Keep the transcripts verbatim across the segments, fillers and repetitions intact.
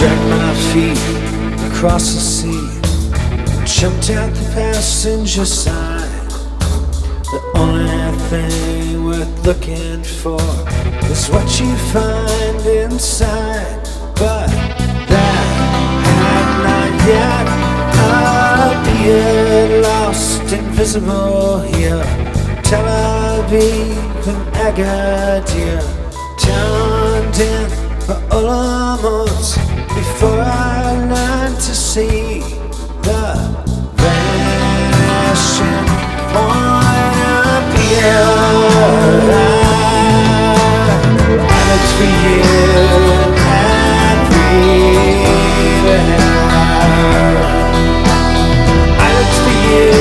Dragged my feet across the sea, jumped out the passenger side. The only thing worth looking for is what you find inside. But that had not yet appeared, lost, invisible here. Tel Aviv and Agadir, turned in for Olamot before I learned to see the vanishing point of view. I looked for you everywhere. I looked for you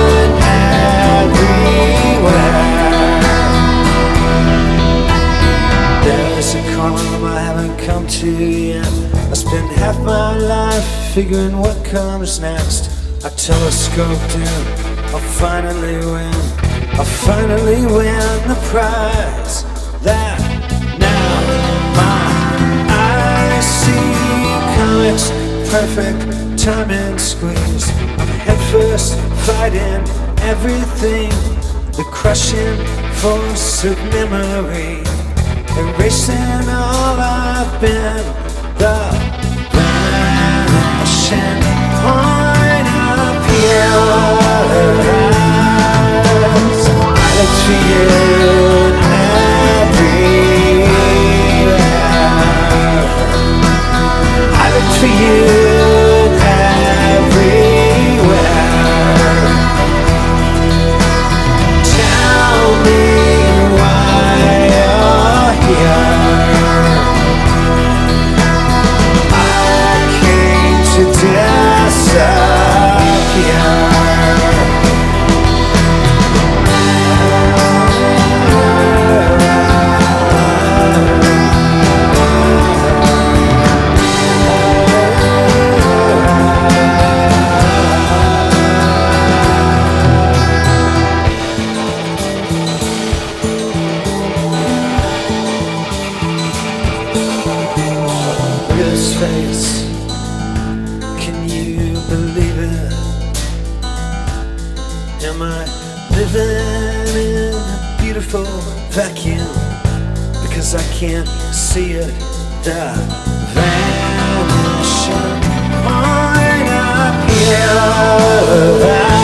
everywhere. There is a column I haven't come to yet. I spent half my life figuring what comes next. I telescoped in, I'll finally win. I'll finally win the prize that now my eyes see. Comics, perfect timing squeeze. I'm headfirst fighting everything, the crushing force of memory, erasing all I've been. The vanishing point of view. I looked for you everywhere. I looked for you everywhere. Tell me why you're here. To disappear. This face, can you believe it? Am I living in a beautiful vacuum? Because I can't see it. The vanishing point of view.